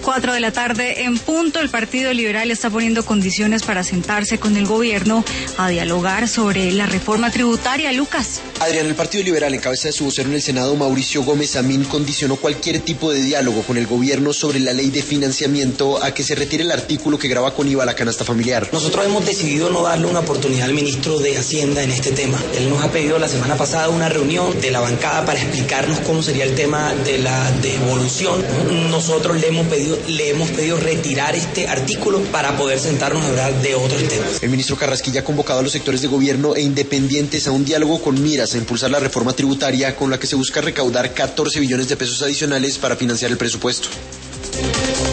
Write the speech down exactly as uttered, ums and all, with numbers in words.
cuatro de la tarde en punto, el Partido Liberal está poniendo condiciones para sentarse con el gobierno a dialogar sobre la reforma tributaria. Lucas. Adrián, el Partido Liberal, en cabeza de su vocero en el Senado, Mauricio Gómez Amín, condicionó cualquier tipo de diálogo con el gobierno sobre la ley de financiamiento a que se retire el artículo que grava con I V A la canasta familiar. Nosotros hemos decidido no darle una oportunidad al ministro de Hacienda en este tema. Él nos ha pedido la semana pasada una reunión de la bancada para explicarnos cómo sería el tema de la devolución. Nosotros le hemos pedido, le hemos pedido retirar este artículo para poder sentarnos a hablar de otros temas. El ministro Carrasquilla ha convocado a los sectores de gobierno e independientes a un diálogo con miras a impulsar la reforma tributaria con la que se busca recaudar catorce billones de pesos adicionales para financiar el presupuesto.